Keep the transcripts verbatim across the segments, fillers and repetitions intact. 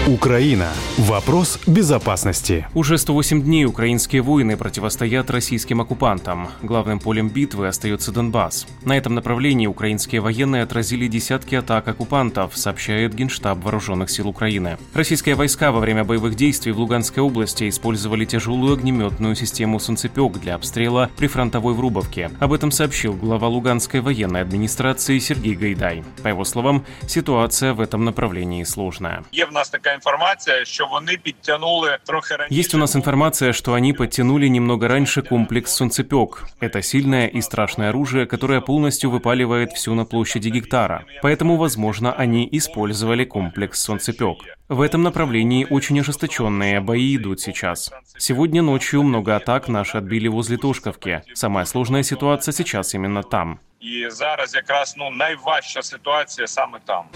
Украина. Вопрос безопасности. Уже сто восемь дней украинские воины противостоят российским оккупантам. Главным полем битвы остается Донбасс. На этом направлении украинские военные отразили десятки атак оккупантов, сообщает Генштаб Вооруженных сил Украины. Российские войска во время боевых действий в Луганской области использовали тяжелую огнеметную систему «Солнцепек» для обстрела прифронтовой Врубовки. Об этом сообщил глава Луганской военной администрации Сергей Гайдай. По его словам, ситуация в этом направлении сложная. Информация, что они подтянули трохи раньше. Есть у нас информация, что они подтянули немного раньше комплекс «Солнцепек». Это сильное и страшное оружие, которое полностью выпаливает всю на площади гектара. Поэтому, возможно, они использовали комплекс «Солнцепек». В этом направлении очень ожесточенные бои идут сейчас. Сегодня ночью много атак наши отбили возле Тошковки. Самая сложная ситуация сейчас именно там. И зараз якраз ну найважча ситуация саме там.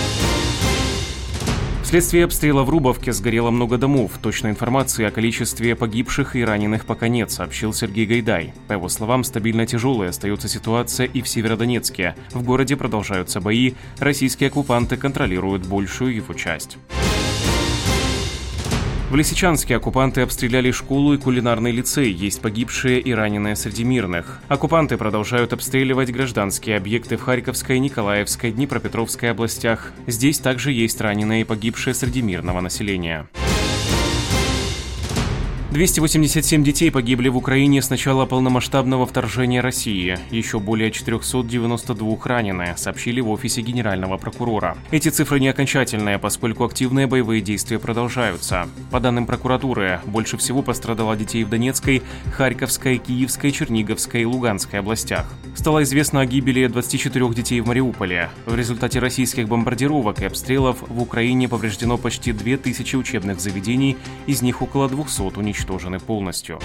Вследствие обстрела в Врубовке сгорело много домов. Точной информации о количестве погибших и раненых пока нет, сообщил Сергей Гайдай. По его словам, стабильно тяжелой остается ситуация и в Северодонецке. В городе продолжаются бои, российские оккупанты контролируют большую его часть. В Лисичанске оккупанты обстреляли школу и кулинарный лицей, есть погибшие и раненые среди мирных. Оккупанты продолжают обстреливать гражданские объекты в Харьковской, Николаевской, Днепропетровской областях. Здесь также есть раненые и погибшие среди мирного населения. двести восемьдесят семь детей погибли в Украине с начала полномасштабного вторжения России. Еще более четыреста девяносто два ранены, сообщили в офисе генерального прокурора. Эти цифры не окончательные, поскольку активные боевые действия продолжаются. По данным прокуратуры, больше всего пострадало детей в Донецкой, Харьковской, Киевской, Черниговской и Луганской областях. Стало известно о гибели двадцати четырёх детей в Мариуполе. В результате российских бомбардировок и обстрелов в Украине повреждено почти две тысячи учебных заведений, из них около двухсот уничтожены. уничтожены полностью.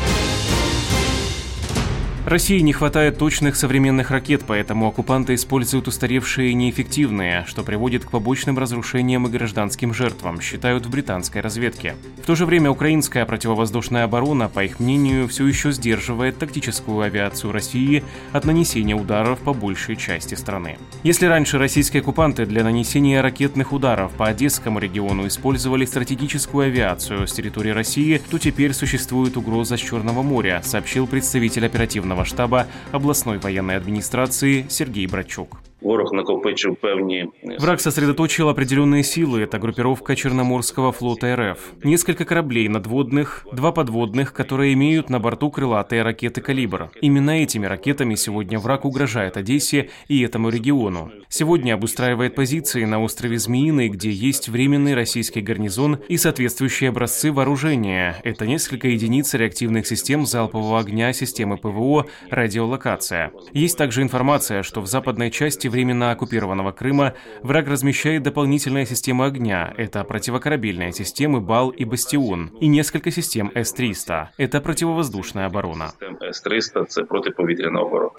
России не хватает точных современных ракет, поэтому оккупанты используют устаревшие и неэффективные, что приводит к побочным разрушениям и гражданским жертвам, считают в британской разведке. В то же время украинская противовоздушная оборона, по их мнению, все еще сдерживает тактическую авиацию России от нанесения ударов по большей части страны. Если раньше российские оккупанты для нанесения ракетных ударов по Одесскому региону использовали стратегическую авиацию с территории России, то теперь существует угроза с Черного моря, сообщил представитель оперативного штаба областной военной администрации Сергей Брачук. Враг сосредоточил определенные силы, это группировка Черноморского флота РФ. Несколько кораблей надводных, два подводных, которые имеют на борту крылатые ракеты «Калибр». Именно этими ракетами сегодня враг угрожает Одессе и этому региону. Сегодня обустраивает позиции на острове Змеиный, где есть временный российский гарнизон и соответствующие образцы вооружения. Это несколько единиц реактивных систем залпового огня, системы ПВО, радиолокация. Есть также информация, что в западной части временно оккупированного Крыма враг размещает дополнительные системы огня. Это противокорабельные системы «Бал» и «Бастион» и несколько систем эс триста. Это противовоздушная оборона. эс триста – это протиповітряна оборона.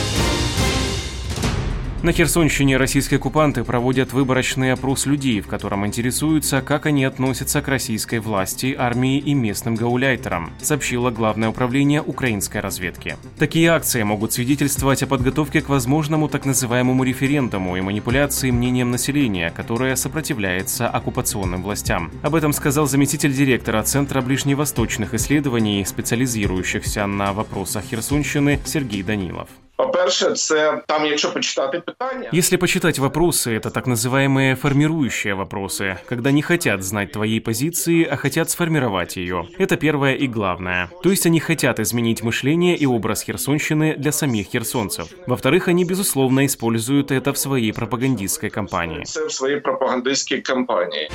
На Херсонщине российские оккупанты проводят выборочный опрос людей, в котором интересуются, как они относятся к российской власти, армии и местным гауляйтерам, сообщило Главное управление украинской разведки. Такие акции могут свидетельствовать о подготовке к возможному так называемому референдуму и манипуляции мнением населения, которое сопротивляется оккупационным властям. Об этом сказал заместитель директора Центра ближневосточных исследований, специализирующихся на вопросах Херсонщины, Сергей Данилов. Если почитать вопросы, это так называемые формирующие вопросы, когда не хотят знать твоей позиции, а хотят сформировать ее. Это первое и главное. То есть они хотят изменить мышление и образ Херсонщины для самих херсонцев. Во-вторых, они, безусловно, используют это в своей пропагандистской кампании. В своей пропагандистской кампании.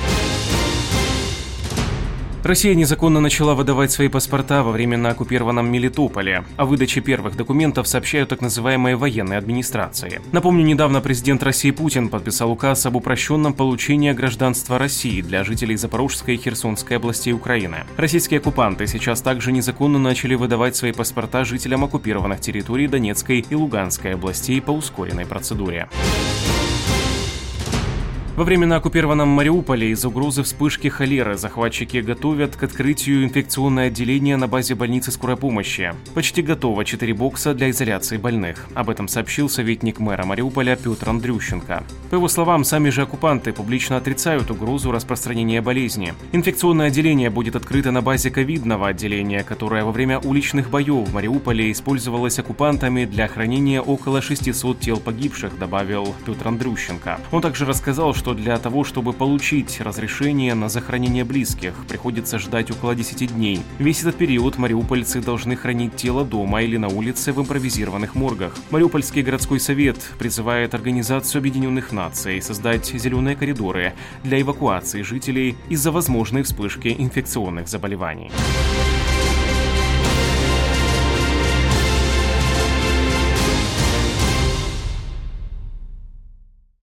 Россия незаконно начала выдавать свои паспорта во временно оккупированном Мелитополе. О выдаче первых документов сообщают так называемые военные администрации. Напомню, недавно президент России Путин подписал указ об упрощенном получении гражданства России для жителей Запорожской и Херсонской областей Украины. Российские оккупанты сейчас также незаконно начали выдавать свои паспорта жителям оккупированных территорий Донецкой и Луганской областей по ускоренной процедуре. Во временно оккупированном Мариуполе из-за угрозы вспышки холеры захватчики готовят к открытию инфекционное отделение на базе больницы скорой помощи. Почти готово четыре бокса для изоляции больных. Об этом сообщил советник мэра Мариуполя Петр Андрющенко. По его словам, сами же оккупанты публично отрицают угрозу распространения болезни. Инфекционное отделение будет открыто на базе ковидного отделения, которое во время уличных боев в Мариуполе использовалось оккупантами для хранения около шестисот тел погибших, добавил Петр Андрющенко. Он также рассказал, что для того, чтобы получить разрешение на захоронение близких, приходится ждать около десяти дней. Весь этот период мариупольцы должны хранить тело дома или на улице в импровизированных моргах. Мариупольский городской совет призывает Организацию Объединенных Наций создать зеленые коридоры для эвакуации жителей из-за возможной вспышки инфекционных заболеваний.